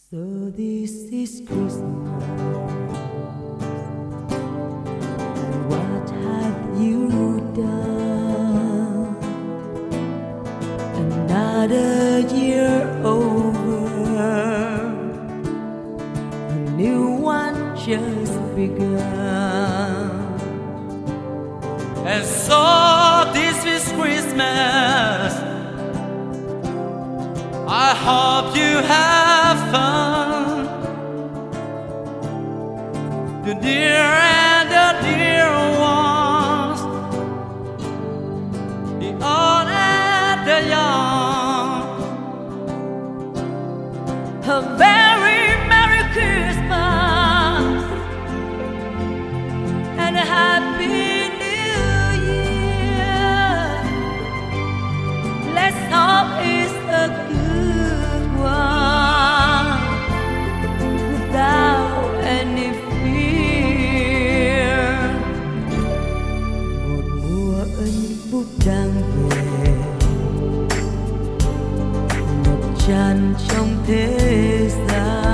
So this is Christmas, and what have you done? Another year over, a new one just begun. And so this is Christmas. I hope you have fun. The dear and the dear ones, the old and the young. A very Merry Christmas and a Happy New Year. Let's hope it's a good one without any fear. Một mùa ân phúc đang về, ngập tràn trong thế gian.